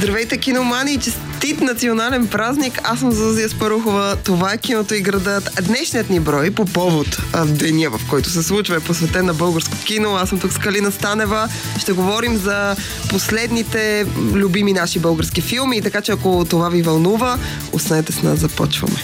Здравейте, киномани! Честит национален празник! Аз съм Зузия Спарухова. Това е Киното и градът. Днешният ни брой по повод деня, в който се случва, е посветен на българско кино. Аз съм тук с Калина Станева. Ще говорим за последните любими наши български филми. Така че ако това ви вълнува, останете с нас, започваме.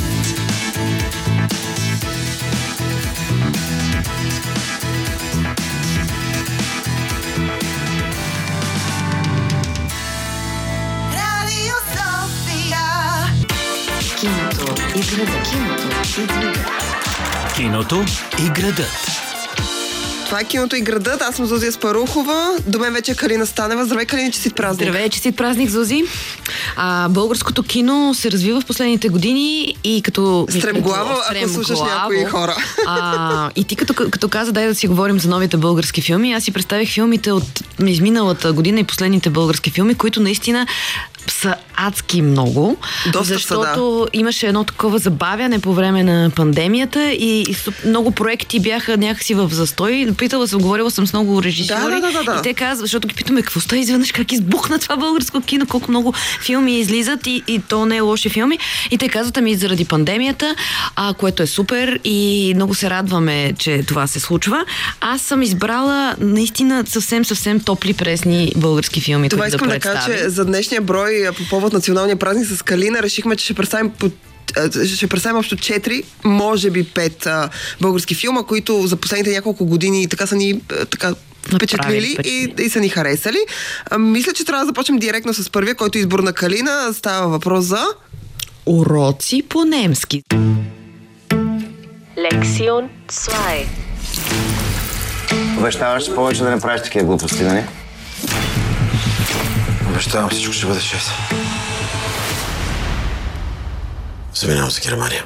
Киното и градът. Това е Киното и градът. Аз съм Зузия Спарухова. До мен вече е Калина Станева. Здравей, Калина, честит празник. Здравей, честит празник, Зузи. Българското кино се развива в последните години и като... Стремглаво, ако слушаш някои хора. И ти като каза, дай да си говорим за новите български филми, аз си представих филмите от изминалата година и последните български филми, които наистина са адски много, защото имаше едно такова забавяне по време на пандемията и много проекти бяха някакси в застой. Говорила съм с много режисьори и те казват, защото ги питаме какво става изведнъж, как избухна това българско кино, колко много филми излизат и то не е лоши филми. И те казват, заради пандемията, което е супер и много се радваме, че това се случва. Аз съм избрала наистина съвсем топли, пресни български филми, това които да представим. Това искам да кажа, че за днешния брой по повод националния празник с Калина решихме, че ще представим общо 4, може би 5 български филма, които за последните няколко години така са ни впечатлили и са ни харесали. Мисля, че трябва да започнем директно с първия, който е избор на Калина. Става въпрос за Уроци по немски. Лекцион 2. Обещаваш се повече да не правиш такива глупости, нали? Обещавам, всичко ще бъде 6. Заминавам за Германия.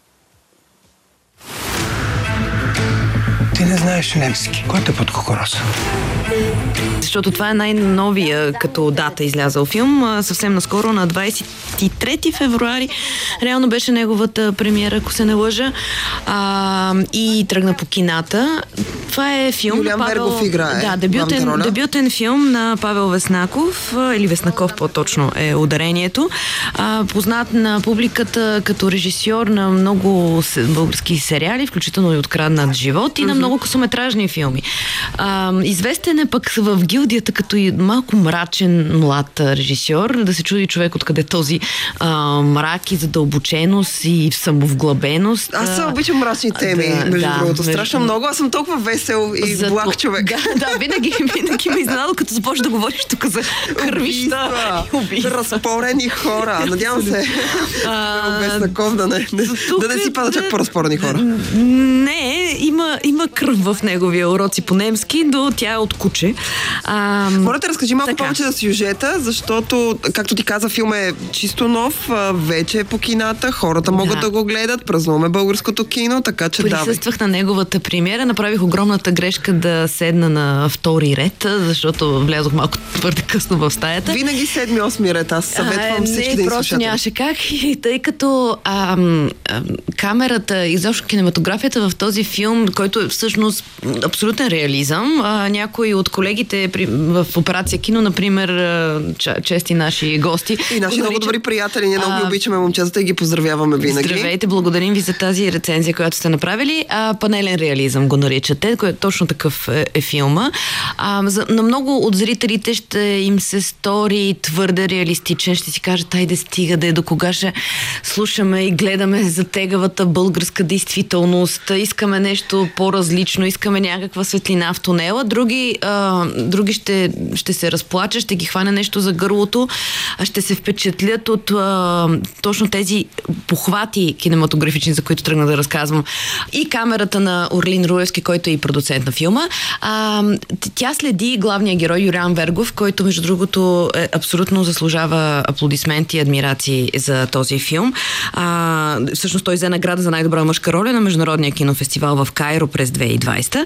Ти не знаеш немски. Кой те под кокороса? Защото това е най-новия като дата излязъл филм. Съвсем наскоро, на 23 февруари, реално беше неговата премиера, ако се не лъжа. И тръгна по кината. Това е филм Юлиан Вергов играе. Да, дебютен филм на Павел Веснаков, или Веснаков по-точно е ударението. Познат на публиката като режисьор на много български сериали, включително и Откраднат живот и на много късометражни филми. Известен е пък в гилдията като и малко мрачен млад режисьор. Да се чуди човек откъде този мрак и задълбоченост и самовглъбеност. Аз обичам мрачни теми, между другото. Страшно много. Аз съм толкова весел и благ човек. Да, винаги ме изненадва, като започна да говориш тук за кървища и убийства. Разпорени хора. Надявам се Веснаков да не си пада чак по-разпорени хора. Не, има кръв в неговия Уроци по немски, но тя е от куче. Моля да разкажи малко повече за сюжета, защото, както ти каза, филм е чисто нов, вече е по кината, хората могат да го гледат, празнуваме българското кино, така че присъствах на неговата премиера, направих огромната грешка да седна на втори ред, защото влязох малко твърде късно в стаята. Винаги 7-8 ред, аз съветвам всички да просто нямаше как, и тъй като камерата, изобщо кинематографията в този филм, който е всъщност абсолютен реализъм, някои от колегите в Операция Кино, например, чести наши гости. И наши много добри приятели. Ние много ги обичаме момчетата и ги поздравяваме винаги. Здравейте, благодарим ви за тази рецензия, която сте направили. Панелен реализъм го наричате, което точно такъв е филма. На много от зрителите ще им се стори твърде реалистичен. Ще си кажат, айде стига, до кога ще слушаме и гледаме за тегавата българска действителност. Искаме нещо по-различно, искаме някаква светлина в тунела. Други ще се разплачат, ще ги хване нещо за гърлото, ще се впечатлят от точно тези похвати кинематографични, за които тръгна да разказвам. И камерата на Орлин Руевски, който е и продуцент на филма. Тя следи главния герой Юлиан Вергов, който между другото абсолютно заслужава аплодисменти и адмирации за този филм. Всъщност той взе награда за най-добра мъжка роля на Международния кинофестивал в Кайро през 2020.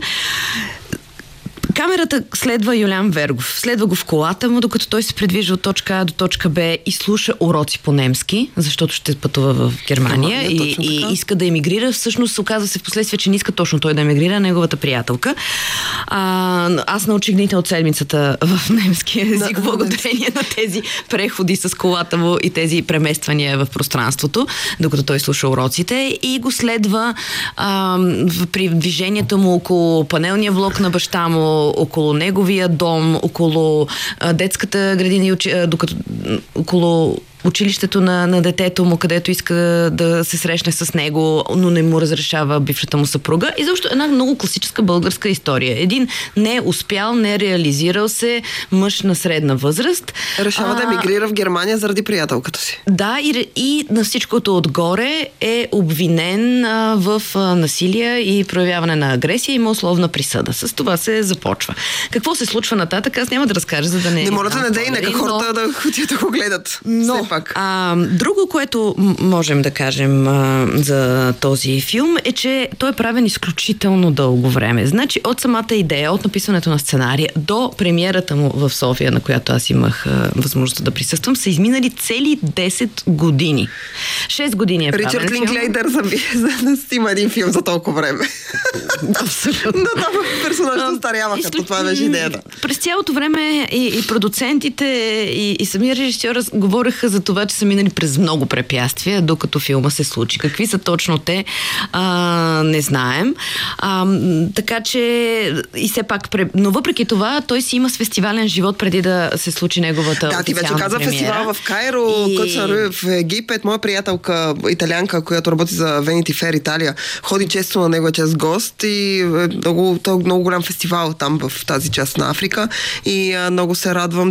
Камерата следва Юлиан Вергов. Следва го в колата му, докато той се придвижва от точка А до точка Б и слуша уроци по немски, защото ще пътува в Германия и иска да емигрира. Всъщност се оказва се в последствие, че не иска точно той да емигрира, неговата приятелка. Аз научих дните от седмицата в немски език, благодарение на тези преходи с колата му и тези премествания в пространството, докато той слуша уроците, и го следва при движението му около панелния блок на баща му, около неговия дом, около детската градина, около училището на детето му, където иска да се срещне с него, но не му разрешава бившата му съпруга. И защо една много класическа българска история. Един не успял, не реализирал се мъж на средна възраст. Решава да емигрира в Германия заради приятелката си. Да, и на всичкото отгоре е обвинен в насилие и проявяване на агресия, има условна присъда. С това се започва. Какво се случва нататък? Аз няма да разкажа, за да не... Не можете да дей, нека хората да ходят да го гледат. Но друго, което можем да кажем за този филм, е, че той е правен изключително дълго време. Значи от самата идея, от написването на сценария до премиерата му в София, на която аз имах възможността да присъствам, са изминали цели 10 години. 6 години е правен Ричард Линклейдър за да снима един филм за толкова време. Абсолютно. Но там персонажите остаряваха, това беше идеята. През цялото време и продуцентите, и самия режисьор говореха за това, че са минали през много препятствия, докато филма се случи. Какви са точно те, не знаем. Така че и все пак, но въпреки това, той си има с фестивален живот преди да се случи неговата официална премиера. Да, ти вече каза фестивал в Кайро, в Египет. Моя приятелка, италианка, която работи за Vanity Fair Италия, ходи често на негова чест гост и много голям фестивал там в тази част на Африка и много се радвам,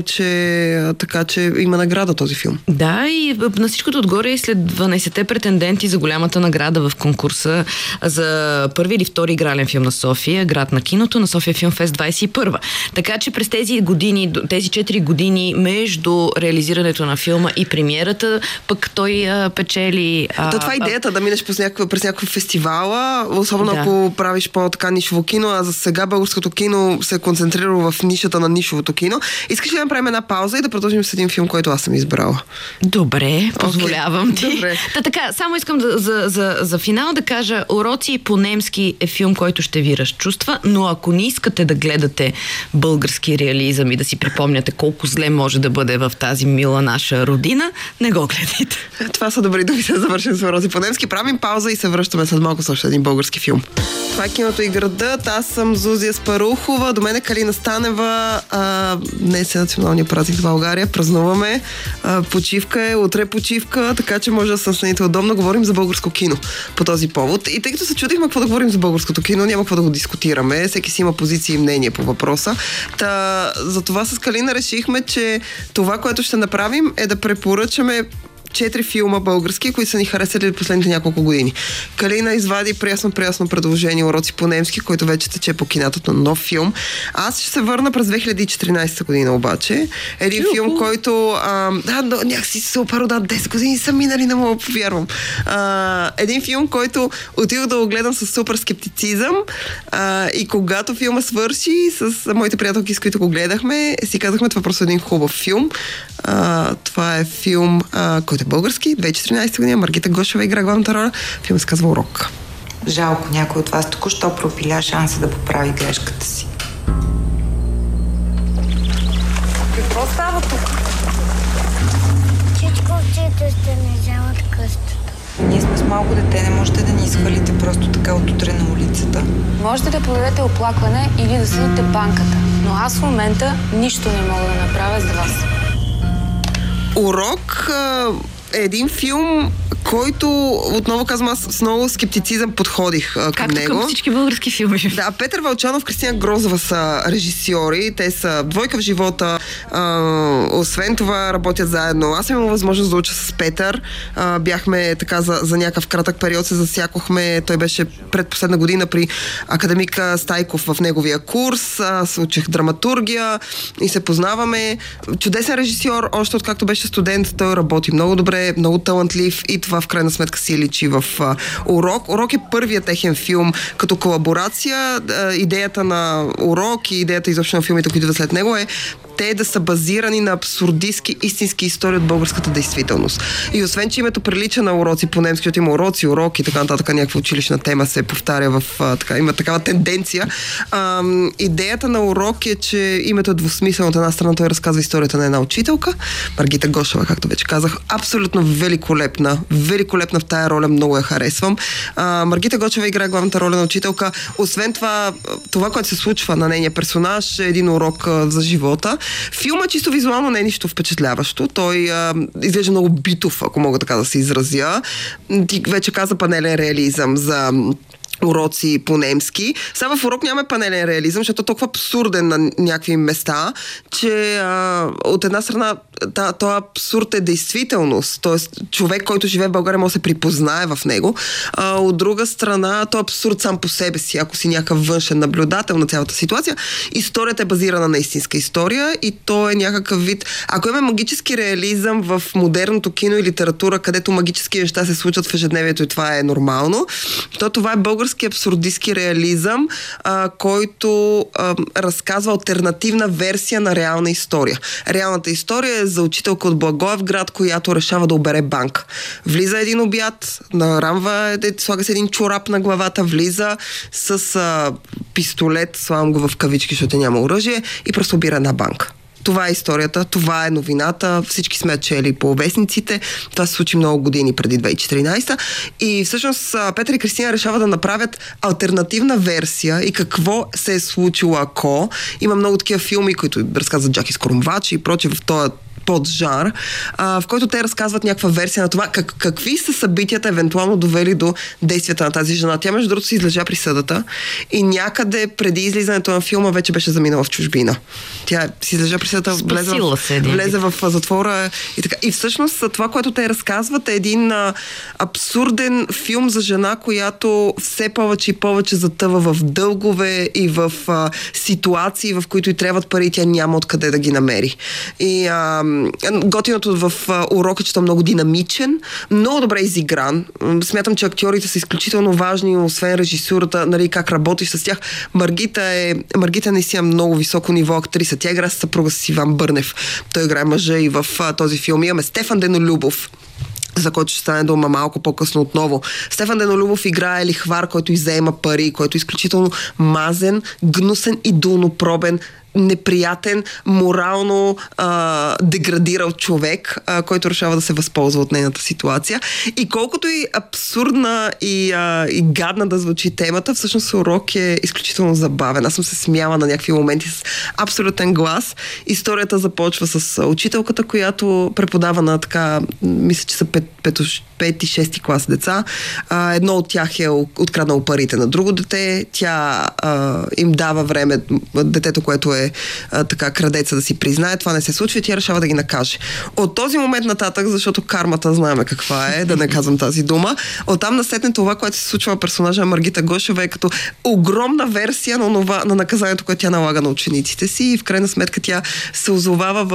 че има награда този филм. Да, и на всичкото отгоре и след 12-те претенденти за голямата награда в конкурса за първи или втори игрален филм на София, град на киното, на София Филмфест 21. Така че през тези 4 години между реализирането на филма и премиерата, пък той печели... Това е идеята, да минеш през някаква фестивала, особено ако правиш по-така нишово кино, а за сега българското кино се концентрира в нишата на нишовото кино. Искаш ли да направим една пауза и да продължим с един филм, който аз съм избрала? Добре, позволявам ти. Добре. Така, само искам за финал да кажа, Уроци по-немски е филм, който ще ви разчувства, но ако не искате да гледате български реализъм и да си припомняте колко зле може да бъде в тази мила наша родина, не го гледайте. Това са добри думи да завършим с Уроци по-немски. Правим пауза и се връщаме след малко с още един български филм. Това е Киното и градът. Аз съм Зузия Спарухова, до мен е Калина Станева. Днес е националния празник в България. Празнуваме. Почивка е, утре почивка, така че може да се настаните удобно. Говорим за българско кино по този повод. И тъй като се чудихме какво да говорим за българското кино, няма какво да го дискутираме. Всеки си има позиции и мнение по въпроса. Затова с Калина решихме, че това, което ще направим, е да препоръчаме 4 филма български, които са ни харесали последните няколко години. Калина извади приясно предложение Уроци по-немски, който вече тече по кинатото на нов филм. Аз ще се върна през 2014 година обаче. Един филм, който някакси супер, 10 години са минали, не мога да повярвам. Един филм, който отидох да го гледам с супер скептицизъм и когато филма свърши с моите приятелки, с които го гледахме, си казахме, това просто е един хубав филм. Това е филм, който е български, 2014 година, Маргита Гошева игра главната роля. Филм се казва Урок. Жалко, някой от вас току-що пропиля шанса да поправи грешката си. Какво става тук? Всичко отчита сте не вземат къщата. Ние сме с малко дете, не можете да ни изхвалите просто така от утре на улицата. Можете да подадете оплакване или да съдите банката, но аз в момента нищо не мога да направя за вас. Урок е един филм, който, отново казвам, аз с много скептицизъм подходих към както него. Към всички български филми. Да, Петър Вълчанов, Кристина Грозова са режисьори. Те са двойка в живота. Освен това работят заедно. Аз имам възможност да уча с Петър. Бяхме така за някакъв кратък период се засякохме. Той беше предпоследна година при академик Стайков в неговия курс. Аз учих драматургия и се познаваме. Чудесен режисьор, още откакто беше студент. Той работи много добре, много талантлив и това в крайна сметка си личи в Урок. Урок е първият техен филм като колаборация. Идеята на Урок и идеята изобщо на филмите, които идват след него е те да са базирани на абсурдистски, истински истории от българската действителност. И освен, че името прилича на уроци по немски, защото има уроци, уроки и така нататък, някаква училищна тема се повтаря в има такава тенденция. Идеята на урок е, че името е двусмислено. От една страна той разказва историята на една учителка, Маргита Гошева, както вече казах, абсолютно великолепна в тая роля, много я харесвам. Маргита Гошева играе главната роля на учителка. Освен това, което се случва на нейния персонаж е един урок за живота. Филма чисто визуално не е нищо впечатляващо. Той изглежда много битов, ако мога така да се изразя. Ти вече каза панелен реализъм за уроци по-немски. Сега в урок няма панелен реализъм, защото е толкова абсурден на някакви места, че от една страна този абсурд е действителност. Тоест, човек, който живее в България, може да се припознае в него. От друга страна, този абсурд сам по себе си, ако си някакъв външен наблюдател на цялата ситуация, историята е базирана на истинска история и то е някакъв вид. Ако има магически реализъм в модерното кино и литература, където магически неща се случват в ежедневието и това е нормално, то това е български абсурдистски реализъм, който разказва алтернативна версия на реална история. Реалната история е за учителка от Благоевград, която решава да обере банк. Влиза един обяд, нарамва, слага се един чорап на главата, влиза с пистолет, слагам го в кавички, защото няма оръжие, и просто обира една банка. Това е историята, това е новината, всички сме чели по вестниците, това се случи много години преди 2014 и всъщност Петър и Кристина решават да направят алтернативна версия и какво се е случило ако. Има много такива филми, които разказват Джаки Скорумвач и прочее в този поджар, в който те разказват някаква версия на това какви са събитията евентуално довели до действията на тази жена. Тя, между другото, си излежа присъдата и някъде преди излизането на филма вече беше заминала в чужбина. Тя си излежа присъдата, влезе в затвора и така. И всъщност това, което те разказват, е един абсурден филм за жена, която все повече и повече затъва в дългове и в ситуации, в които й трябват пари и тя няма откъде да ги намери. И готиното в урока, че той е много динамичен, много добре изигран. Смятам, че актьорите са изключително важни, освен режисурата, нали, как работиш с тях. Маргита наистина много високо ниво актриса. Тя играе с съпруга с Иван Бърнев. Той играе мъжа и в този филм. Имаме Стефан Денолюбов, за който ще стане дума малко по-късно отново. Стефан Денолюбов играе лихвар, който иззема пари, който е изключително мазен, гнусен и долнопробен, неприятен, морално деградирал човек, който решава да се възползва от нейната ситуация. И колкото и абсурдна и гадна да звучи темата, всъщност урок е изключително забавен. Аз съм се смяла на някакви моменти с абсолютен глас. Историята започва с учителката, която преподава на така, мисля, че са 5-6 клас деца. Едно от тях е откраднало парите на друго дете. Тя им дава време, детето, което е така крадеца, да си признае. Това не се случва и тя решава да ги накаже. От този момент нататък, защото кармата знаем каква е, да не казвам тази дума, оттам насетне това, което се случва на персонажа Маргита Гошева е като огромна версия на наказанието, което тя налага на учениците си и в крайна сметка тя се озовава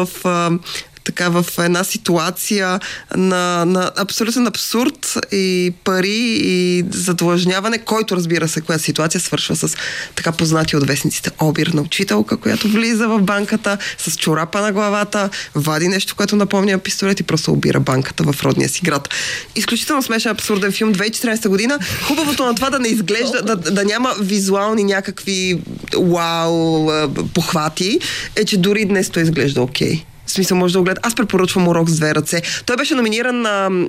в една ситуация на абсолютен абсурд и пари и задлъжняване, който, разбира се, коя ситуация свършва с така познати от вестниците обир на учителка, която влиза в банката с чорапа на главата, вади нещо, което напомня пистолет и просто обира банката в родния си град. Изключително смешен абсурден филм, 2014 година. Хубавото на това да не изглежда, да няма визуални някакви похвати, е, че дори днес той изглежда окей. В смисъл, може да го гледа. Аз препоръчвам урок с две ръце. Той беше номиниран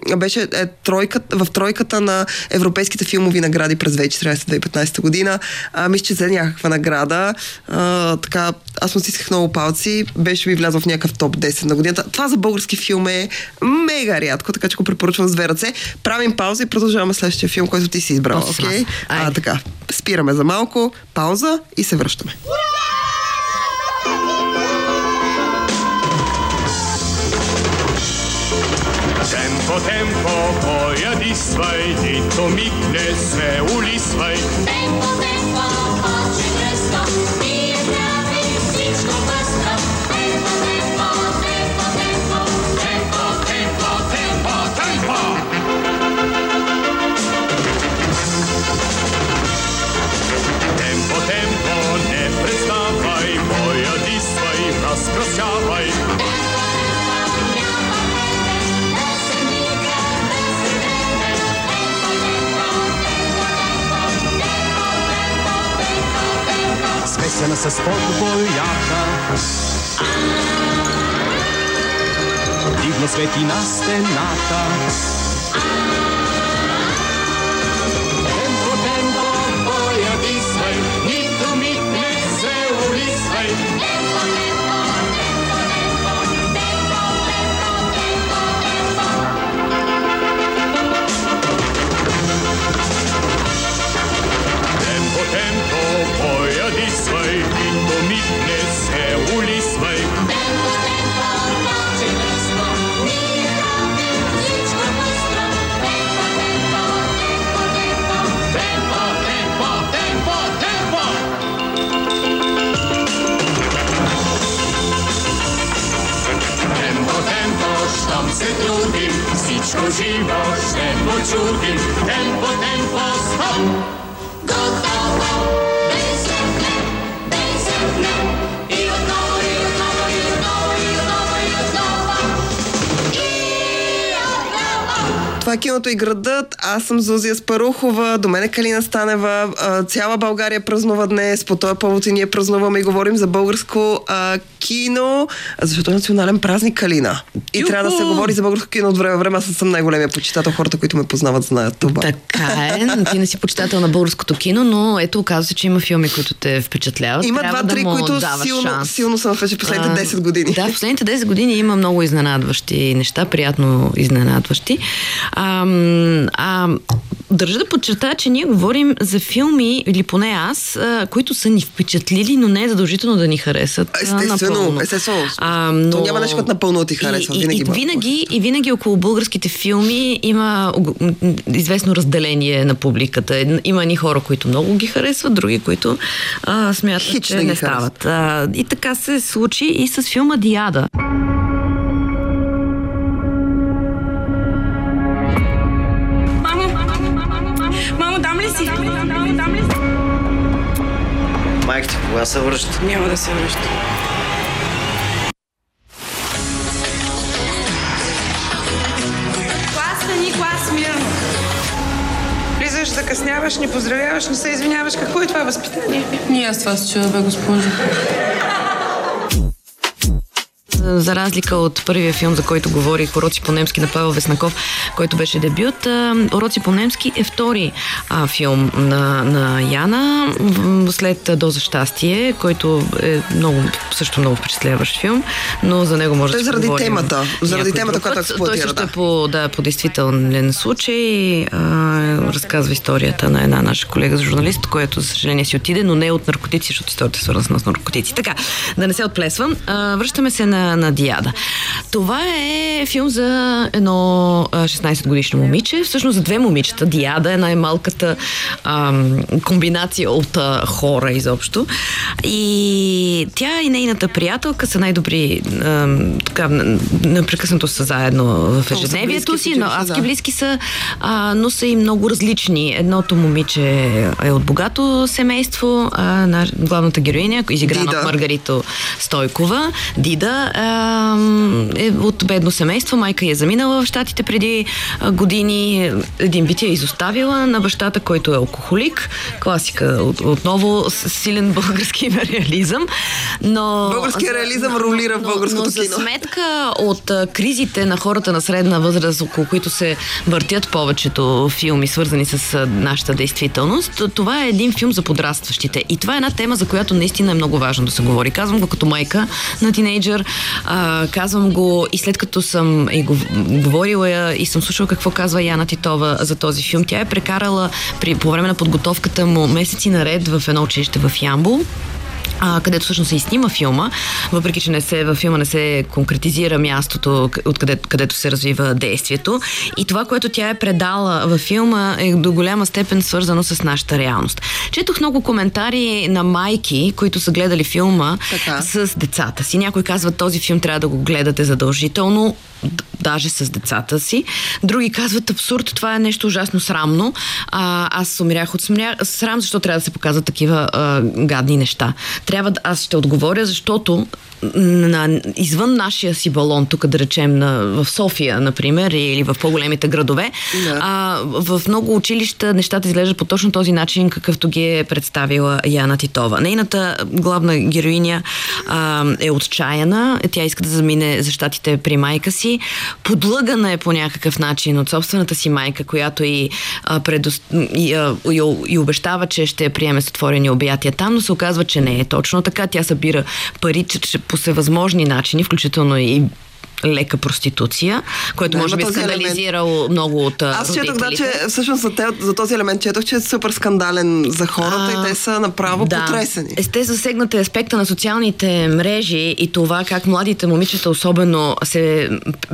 в тройката на европейските филмови награди през 2014-2015 година. Мисля, че взе някаква награда. Така, аз му стисках много палци. Беше ми влязъл в някакъв топ 10 на годината. Това за български филм е мега рядко, така че го препоръчвам с две ръце. Правим пауза и продължаваме следващия филм, който ти си избрал. Окей? Така. Спираме за малко, пауза и се връщаме. Tempo, pojadisvaj, ti to mikne se ulisvaj. Tempo, oči presto, nije pravi, всичко бързо. Tempo. Tempo, не преставай, pojadisvaj, разкрасявай. Охрана с подбоята. Дивно свети на стената. Темпо, темпо, боя дисвай, нито миг не се улисвай. Темпо, темпо, темпо, темпо, темпо, темпо, темпо, темпо. Темпо, темпо, боя дисвай, нито миг не се улисвай. Темпо, темпо, точи место, ние правим всичко быстро. Темпо, темпо, темпо, темпо, темпо, темпо, темпо. Темпо, темпо, щом се трудим, всичко живо ще почудим. Темпо, темпо, стоп! Готово! Десетне, десетне, и отново, и отново, и отново, и отново, и отново, и отново. Това е киното и градът. Аз съм Зузия Спарухова, до мен е Калина Станева. Цяла България празнува днес. По този повод и ние празнуваме и говорим за българско кино, защото е национален празник, Калина. И трябва да се говори за българско кино от време време. Аз съм най-големия почитател. Хората, които ме познават, знаят това. Така е. Ти не си почитател на българското кино, но ето, оказва се, че има филми, които те впечатляват. Има трябва два-три, да му които даваш силно съм в последните 10 години. Да, в последните 10 години има много изненадващи неща, приятно изненадващи. Държа да подчертая, че ние говорим за филми, или поне аз, които са ни впечатлили, но не е задължително да ни харесат. Естествено. То няма нещо, което напълно ти харесва. Винаги около българските филми има известно разделение на публиката. Има едни хора, които много ги харесват, други, които смятат, че не стават. И така се случи и с филма Диада. Мамо, там ли си? Там ли си? Майка ти кога се връща? Няма да се връща. Клас, мирно. Влизаш, закъсняваш, не поздравяваш, не се извиняваш. Какво е това възпитание? Ние аз това се чуя, бе, госпожо. За разлика от първия филм, за който говорих, Уроци по немски на Павел Веснаков, който беше дебют, Уроци по немски е втори филм на Яна, след Доза щастие, който е също много впечатляващ филм, но за него може да се говорим. Заради темата, която експлоатира. Той също е по действителен случай. Разказва историята на една наша колега журналист, която, за съжаление, си отиде, но не от наркотици, защото историята е свързана с наркотици. Така, да не се отплесвам. Връщаме се на Диада. Това е филм за едно 16-годишно момиче, всъщност за две момичета. Диада е най-малката комбинация от хора изобщо. И тя и нейната приятелка са най-добри, непрекъснато са заедно в ежедневието си, но адски близки са, но са и много различни. Едното момиче е от богато семейство, главната героиня, изиграна от Маргарита Стойкова, Дида, е от бедно семейство. Майка я е заминала в Щатите преди години. Един вид я е изоставила на бащата, който е алкохолик. Класика. Отново силен български реализъм. Българския реализъм ролира в българското кино. Но за сметка от кризите на хората на средна възраст, около които се въртят повечето филми, свързани с нашата действителност, това е един филм за подрастващите. И това е една тема, за която наистина е много важно да се говори. Казвам го като майка на тинейджър, казвам го и след като съм говорила и съм слушала какво казва Яна Титова за този филм. Тя е прекарала по време на подготовката му месеци наред в едно училище в Ямбол, където всъщност се изснима филма, въпреки че във филма не се конкретизира мястото, където се развива действието. И това, което тя е предала във филма, е до голяма степен свързано с нашата реалност. Четох много коментари на майки, които са гледали филма с децата си. Някой казва, този филм трябва да го гледате задължително, даже с децата си. Други казват, абсурд, това е нещо ужасно срамно. Аз умрях от срам, защо трябва да се показват такива гадни неща. аз ще отговоря, защото извън нашия си балон, тук да речем в София, например, или в по-големите градове, в много училища нещата изглеждат по точно този начин, какъвто ги е представила Яна Титова. Нейната главна героиня е отчаяна, тя иска да замине за щатите при майка си, подлъгана е по някакъв начин от собствената си майка, която и обещава, че ще приеме с отворени обятия там, но се оказва, че не е точно така. Тя събира пари по всевъзможни начини, включително и лека проституция, което може би скандализирал много от родителите. Аз четох, че всъщност за този елемент четох, че е супер скандален за хората и те са направо потресени. Засегнат е аспекта на социалните мрежи и това как младите момичета особено се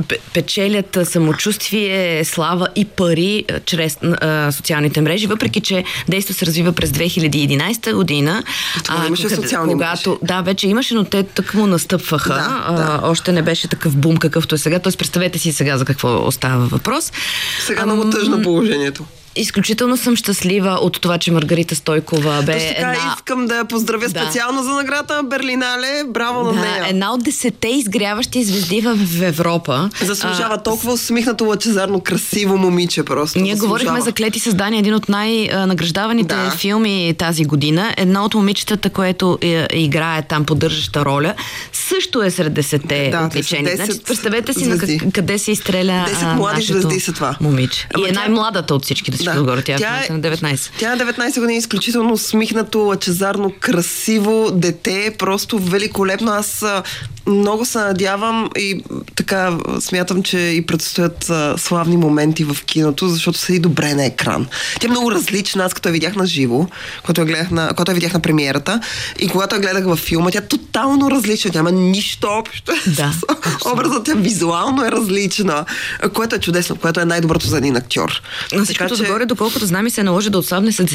печелят самочувствие, слава и пари чрез социалните мрежи, въпреки че действо се развива през 2011 година. Имаше социални мрежи. Вече имаше, но те тъкмо настъпваха. Още не беше такъв бум, какъвто е сега. Тоест, представете си сега за какво остава въпрос. Сега много тъжно положението. Изключително съм щастлива от това, че Маргарита Стойкова бе искам да я поздравя специално за наградата на Берлинале. Браво на нея. Една от 10 изгряващи звезди в Европа. Заслужава толкова усмихнато, лъчезарно, красиво момиче просто. Ние говорихме за Клети създания, един от най-награждаваните филми тази година. Едно от момичетата, което играе там поддържаща роля, също е сред 10-те отличени. Представете си къде се изстреля 10 млади звезди са това. Момиче. И е най-младата от всички. Тя е на 19. Тя на 19 години, изключително усмихнато, лъчезарно, красиво дете, просто великолепно. Аз много се надявам и така смятам, че и предстоят славни моменти в киното, защото седи добре на екран. Тя е много различна, аз като я видях на живо, когато я видях на премиерата и когато я гледах във филма, тя е тотално различна, тя няма нищо общо. Образът тя визуално е различна, което е чудесно, което е най-доброто за един актьор. Горе, доколкото знам и се наложи да отслабне с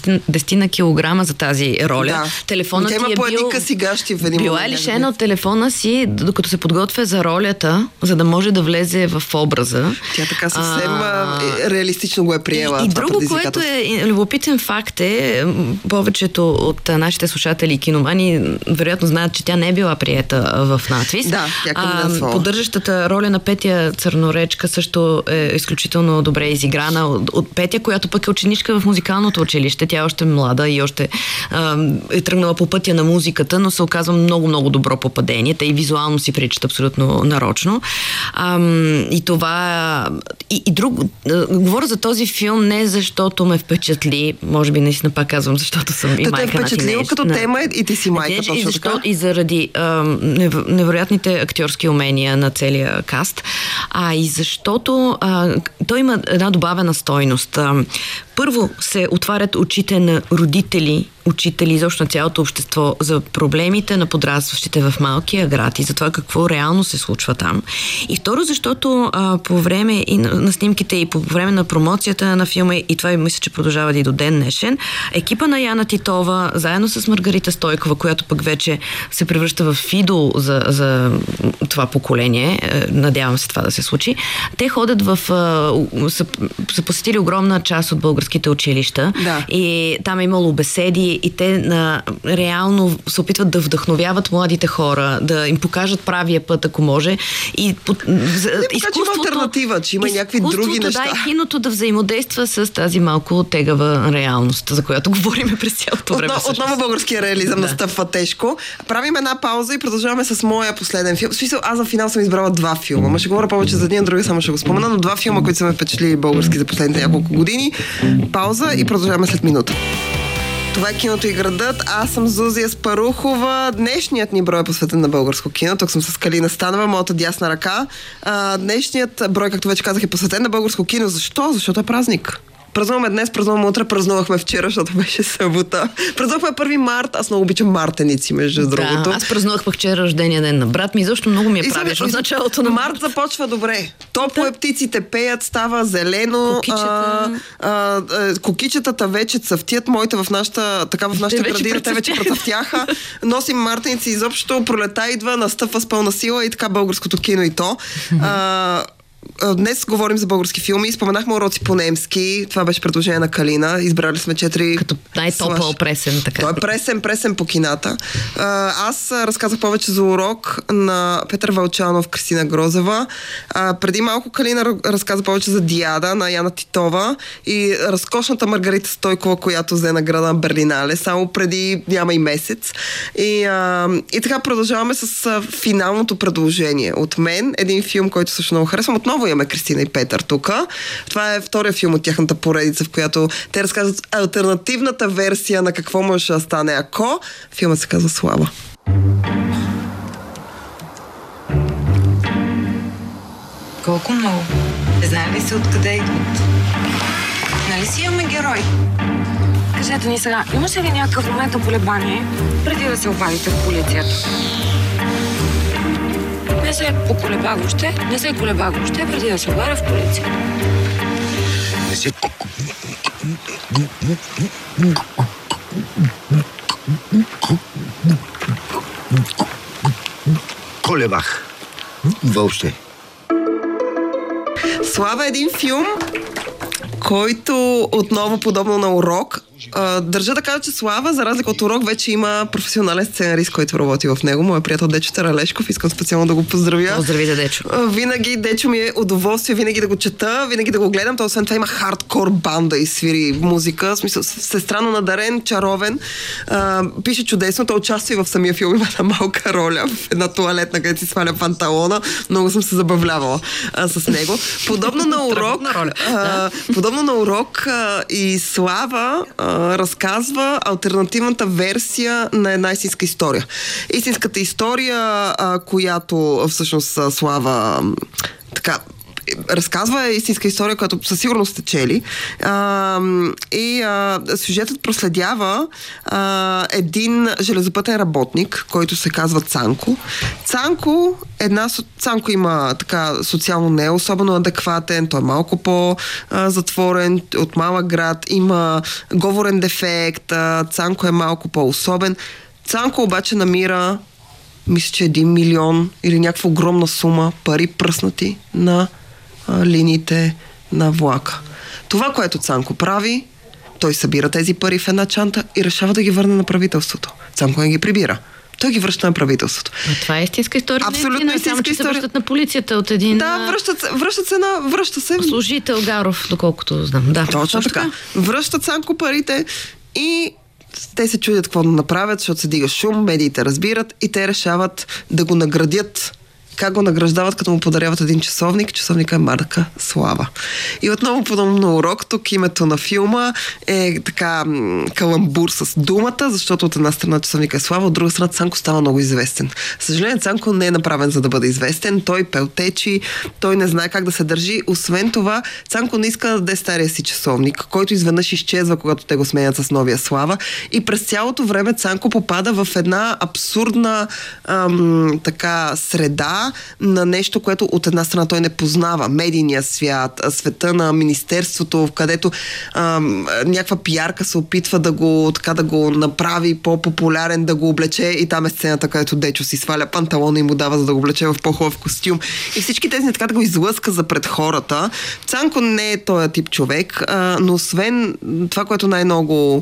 10 килограма за тази роля. Телефонът ти е бил... Била е лишена от телефона си, докато се подготвя за ролята, за да може да влезе в образа. Тя така съвсем реалистично го е приела. И друго, което е любопитен факт повечето от нашите слушатели и киномани вероятно знаят, че тя не е била приета в надвис. Поддържащата роля на Петя Църноречка също е изключително добре изиграна от Петя, която пък е ученичка в музикалното училище. Тя е още млада и още е тръгнала по пътя на музиката, но се оказва много добро попадение. Те и визуално си причат абсолютно нарочно. И това... И друго... Говоря за този филм не защото ме впечатли, може би наистина пак казвам, защото съм и майка на тинейджър. Те впечатлил като тема и ти си майка, точно така. И заради невероятните актьорски умения на целия каст, и защото той има една добавена стойност. Първо се отварят очите на родители, учители, изобщо на цялото общество за проблемите на подрастващите в малкия град и за това какво реално се случва там. И второ, защото по време и на снимките и по време на промоцията на филма, и това мисля, че продължава и до ден днешен, екипа на Яна Титова, заедно с Маргарита Стойкова, която пък вече се превръща в идол за това поколение, надявам се това да се случи, те ходят са посетили огромна част от българските училища и там е имало беседи и те реално се опитват да вдъхновяват младите хора, да им покажат правия път, ако може. И изкуството, алтернатива, че има някакви други неща. Да, и киното да взаимодейства с тази малко тегава реалност, за която говорим през цялото време. Отново българския реализъм настъпва тежко. Правим една пауза и продължаваме с моя последен филм. В смисъл, аз за финал съм избрала 2 филма. Ма ще говоря повече за един, други само ще го спомена, но 2 филма, които са ме впечатлили български за последните няколко години. Пауза и продължаваме след минута. Това е Киното и градът. Аз съм Зузия Спарухова. Днешният ни брой е посветен на българско кино. Тук съм с Калина Станова, моята дясна ръка. Днешният брой, както вече казах, е посветен на българско кино. Защо? Защото е празник. Празнуваме днес, празнуваме утре, празнувахме вчера, защото беше събота. Празнувахме 1 март, аз много обичам мартеници, между другото. Аз празнувах вчера рождения ден на брат ми, защото много ми е правиш от началото на март. Започва добре. Топло е, птиците пеят, става зелено. Кукичетата вече цъфтят, моите в нашата градина, те вече процъфтяха. Носим мартеници, изобщо пролета идва, настъпва с пълна сила и така българското кино и то. днес говорим за български филми. Споменахме уроци по немски. Това беше предложение на Калина. Избрали сме 4... Като най-топъл пресен, така. Той е пресен по кината. Аз разказах повече за урок на Петър Вълчанов, Кристина Грозева. Преди малко Калина разказа повече за Диада на Яна Титова и разкошната Маргарита Стойкова, която взе награда на Берлинале, само преди няма и месец. И така продължаваме с финалното предложение. От мен един филм, който също много харесвам. Отново имаме Кристина и Петър тук. Това е втория филм от тяхната поредица, в която те разказват алтернативната версия на какво може да стане ако. Филмът се казва Слава. Колко много? Знае ли се откъде идват? Нали си имаме герой? Кажете ни сега, имаше ли някакъв момент на колебание преди да се обадите в полицията? Не се колебах въобще преди да се обадя в полицията. Не се... колебах. Въобще. Слава е един филм, който отново подобно на Урок. Държа да кажа, че Слава, за разлика от Урок, вече има професионален сценарист, който работи в него. Моят приятел Дечо Таралешков. Искам специално да го поздравя. Поздрави за Дечо. Винаги Дечо ми е удоволствие, винаги да го чета, винаги да го гледам. Той освен това има хардкор банда и свири музика. В смисъл, сестрано надарен, чаровен. Пише чудесно. Той участва и в самия филм. Има една малка роля в една туалетна, където си сваля панталона. Много съм се забавлявала с него. Подобно на Урок и Слава разказва алтернативната версия на една истинска история. Истинската история, която всъщност Слава така разказва истинска история, която със сигурност сте чели. Сюжетът проследява един железопътен работник, който се казва Цанко. Цанко има така социално не особено адекватен, той е малко по-затворен, от малък град, има говорен дефект, Цанко е малко по-особен. Цанко обаче намира, мисля, че 1 милион или някаква огромна сума пари пръснати на линиите на влака. Това, което Цанко прави, той събира тези пари в една чанта и решава да ги върне на правителството. Цанко не ги прибира. Той ги връща на правителството. Но това е истинска история. Абсолютно истинска история. Се връщат на полицията от един... Да, връща се... служител Гаров, доколкото знам. Да, точно така. Връща Цанко парите и те се чудят какво да направят, защото се дига шум, медиите разбират и те решават да го наградят. Как го награждават, като му подаряват един часовник? Часовника е марка Слава. И отново подобно на Урок, тук името на филма е така каламбур с думата, защото от една страна часовника е Слава, от друга страна Цанко става много известен. Съжаление, Цанко не е направен за да бъде известен, той пелтечи, той не знае как да се държи. Освен това, Цанко не иска да даде стария си часовник, който изведнъж изчезва, когато те го сменят с новия Слава. И през цялото време Цанко попада в една абсурдна така среда на нещо, което от една страна той не познава. Медийния свят, света на министерството, където някаква пиарка се опитва да го направи по-популярен, да го облече и там е сцената, където Дечо си сваля панталона и му дава, за да го облече в по-хубав костюм. И всички тези така да го излъска за пред хората. Цанко не е този тип човек, но освен това, което най-много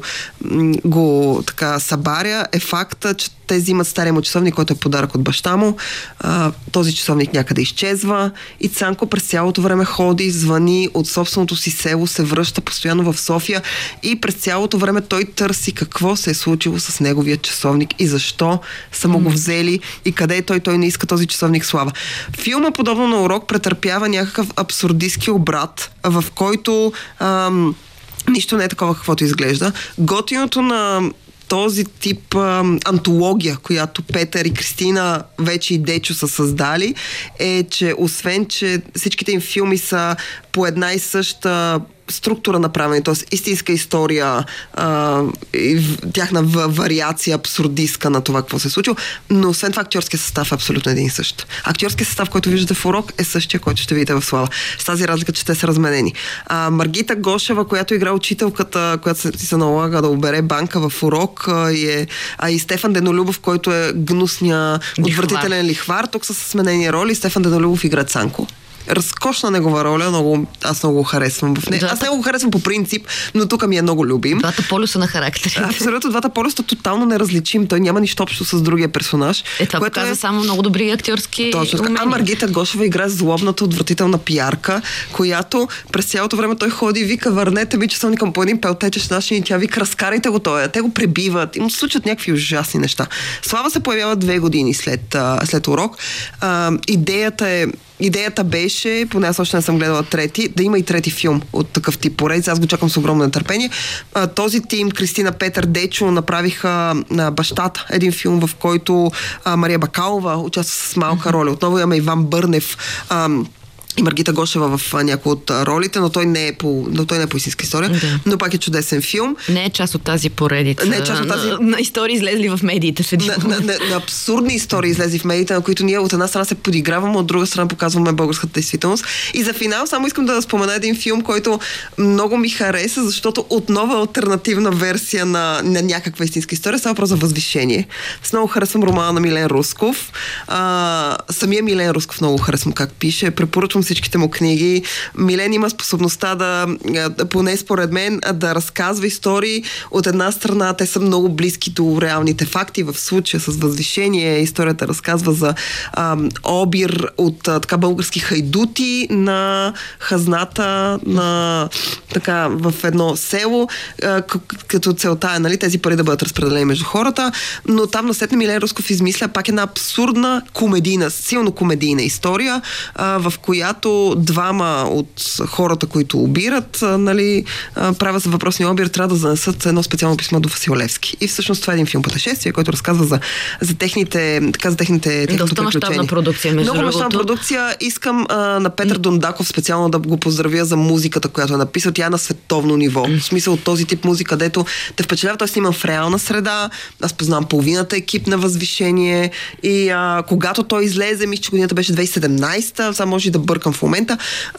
го така събаря, е факта, че те взимат стария му часовник, който е подарък от баща му. Този часовник някъде изчезва и Цанко през цялото време ходи, звъни от собственото си село, се връща постоянно в София и през цялото време той търси какво се е случило с неговия часовник и защо са му го взели и къде е той. Той не иска този часовник Слава. Филма, подобно на Урок, претърпява някакъв абсурдистски обрат, в който нищо не е такова, каквото изглежда. Готиното на този тип антология, която Петър и Кристина вече и Дечо са създали, е, че освен, че всичките им филми са по една и съща структура направени, т.е. истинска история, тяхна вариация абсурдистка на това, какво се е случило, но освен това актьорския състав е абсолютно един и същ. Актьорския състав, който виждате в Урок, е същия, който ще видите в Слава. С тази разлика, че те са разменени. Маргита Гошева, която игра учителката, която се налага да обере банка в Урок, и Стефан Денолюбов, който е гнусния, отвратителен лихвар. Тук са сменени роли. Стефан Денолюбов игра Цанко. разкошна негова роля, аз много го харесвам в нея. Аз него го харесвам по принцип, но тук ми е много любим. Двата полюса на характерите. Абсолютно, двата полюса тотално неразличим. Той няма нищо общо с другия персонаж. Това показва само много добри актьорски умения. А Маргита Гошева играе злобната, отвратителна пиярка, която през цялото време той ходи и вика: върнете ми часовника по един пелтечеш начин, и тя вика: разкарайте го той. Те го пребиват и му се случват някакви ужасни неща. Слава се появява 2 години след урок. Идеята беше, поне аз още не съм гледала трети, да има и трети филм от такъв тип поредица. Аз го чакам с огромно нетърпение. Този тим, Кристина, Петър, Дечо, направиха Бащата, един филм, в който Мария Бакалова участва с малка роля. Отново имаме Иван Бърнев и Маргита Гошева в някои от ролите, но той не е по истинска история, но пак е чудесен филм. Не е част от тази поредица. Не е част от тази... на истории излезли в медиите. На абсурдни истории излезли в медиите, на които ние от една страна се подиграваме, от друга страна показваме българската действителност. И за финал само искам да спомена един филм, който много ми хареса, защото отново е алтернативна версия на някаква истинска история. Става въпрос за Възвишение. С много харесвам романа на Милен Русков. Самия Милен Русков много харесвам как пише. Препоръчвам всичките му книги. Милен има способността поне според мен, да разказва истории. От една страна те са много близки до реалните факти. В случая с Възвишение историята разказва за обир от така български хайдути на хазната в едно село, като целта е, нали, тези пари да бъдат разпределени между хората, но там насетне Милен Русков измисля пак една абсурдна комедийна, силно комедийна история, в която двама от хората, които обират, нали, правят за въпросния обир, трябва да занесат едно специално писмо до Васил Левски. И всъщност това е един филм пътешествие, който разказва за техните доста мащабна продукция. Много мащабна продукция. Искам на Петър Дондаков специално да го поздравя за музиката, която е написал. Тя е на световно ниво. В смисъл от този тип музика, дето те впечатлява. Той снима в реална среда. Аз познавам половината екип на Възвишение и когато той излезе, мисля, че годината беше 2017, сега може и да бъркам в момента.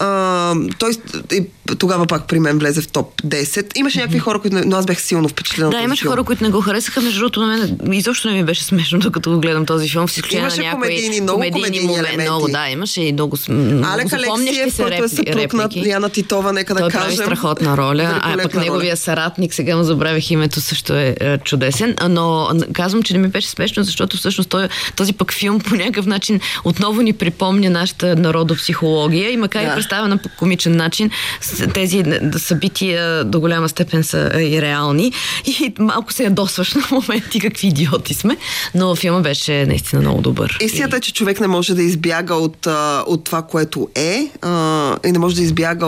Той тогава пак при мен влезе в топ 10. Имаше някакви хора, но аз бях силно впечатлена. Да, имаше хора, които не го харесаха. Между другото, на мен изобщо не ми беше смешно, докато го гледам този филм. Имаше много комедийни елементи. Много, да, имаше и много Алек Алексиев, който е съпруг на Яна Титова, нека да кажем. Той прави страхотна роля, а пък неговия съратник, сега му забравих името, също е чудесен, но казвам, че не ми беше смешно, защото всъщност този пък филм по някакъв начин отново ни припомня нашата народопсихология и макар и представена по комичен начин, тези събития до голяма степен са и реални и малко се ядосваш на моменти какви идиоти сме, но филма беше наистина много добър. Истината е, че човек не може да избяга от това, което е и не може да избяга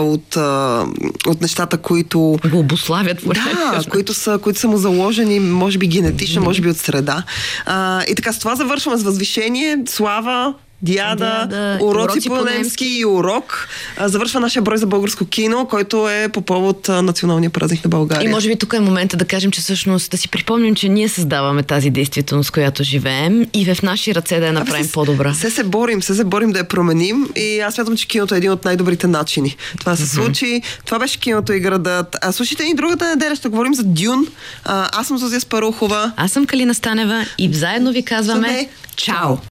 от нещата, които го обуславят. Които са му заложени, може би генетично, може би от среда. И така, с това завършваме с Възвишение. Слава, Диада, уроци по немски и урок. Завършва нашия брой за българско кино, който е по повод националния празник на България. И може би тук е момента да кажем, че всъщност да си припомним, че ние създаваме тази действителност, която живеем и в наши ръце да я направим по-добра. Се борим да я променим и аз смятам, че киното е един от най-добрите начини. Това се случи. Това беше Киното и градът. Слушайте ни другата неделя, ще говорим за Дюн. Аз съм Зузия Спарухова. Аз съм Калина Станева и заедно ви казваме чао!